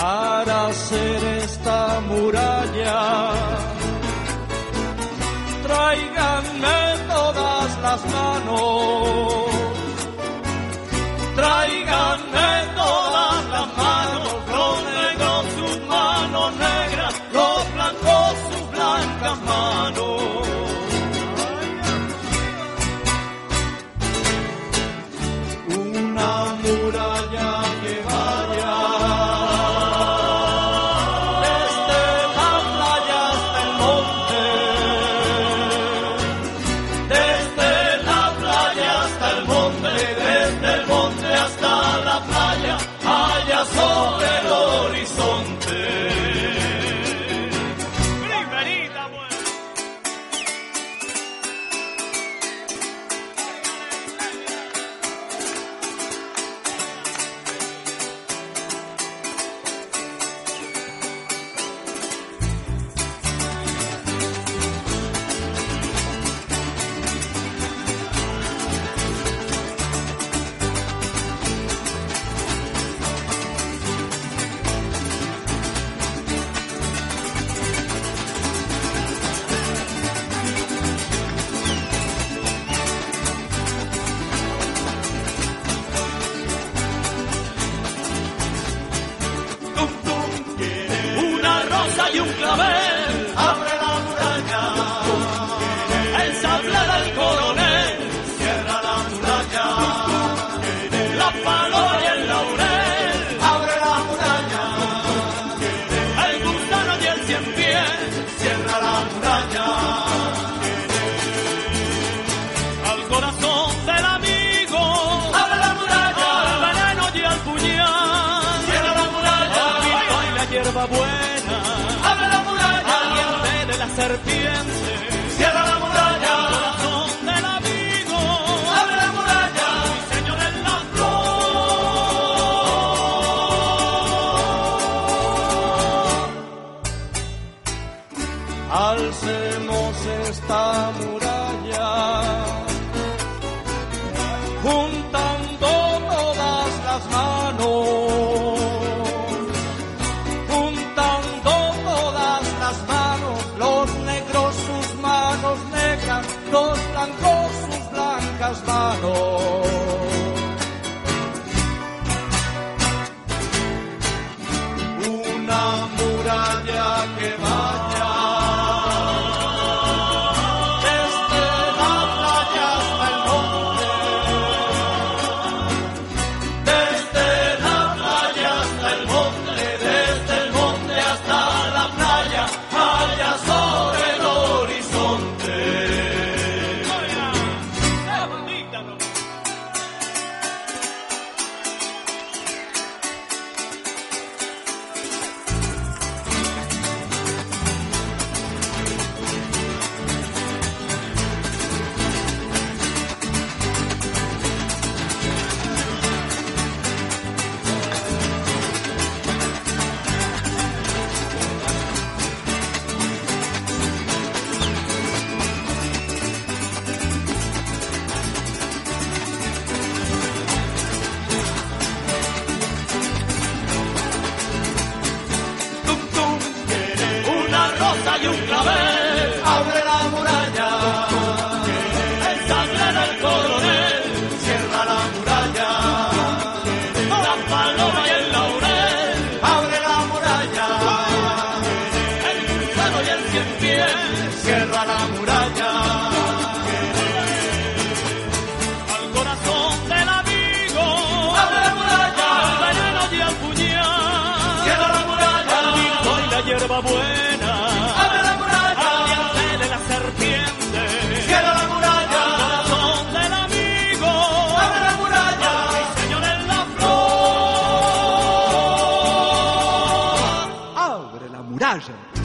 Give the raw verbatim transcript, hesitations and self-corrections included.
para hacer esta muralla. Tráiganme todas las manos, tráiganme todas las manos, los negros sus manos negras, los blancos sus blancas manos. Una muralla que vaya desde la playa hasta el monte, desde la playa hasta el monte, desde el monte hasta la playa, allá sobre el horizonte. Primerita, bueno. Y un clavel abre la muralla, el sable del coronel cierra la muralla, la paloma y el laurel abre la muralla, el gusano y el cien pies cierra la muralla, al corazón del amigo abre la muralla, al veneno y al puñal cierra la muralla, al vino y la hierba buena abre la muralla, al diente de la serpiente cierra la muralla, al corazón del amigo abre la muralla, mi señor en la flor. Alcemos esta muralla juntando todas las manos, los negros sus manos negras, los blancos sus blancas manos. Una muralla que vaya desde la playa hasta el monte, desde la playa hasta el monte, desde el monte hasta la playa, allá sobre el horizonte. Y un clavel abre la muralla, el sable del coronel cierra la muralla, la paloma y el laurel abre la muralla, el gusano y el cien pies cierra la muralla, al corazón del amigo abre la muralla, al veneno y al puñal cierra la muralla, al vino y la hierba buena abre la muralla, al diente de la serpiente cierra la muralla, al corazón del amigo abre la muralla, mi señor en la flor abre la muralla.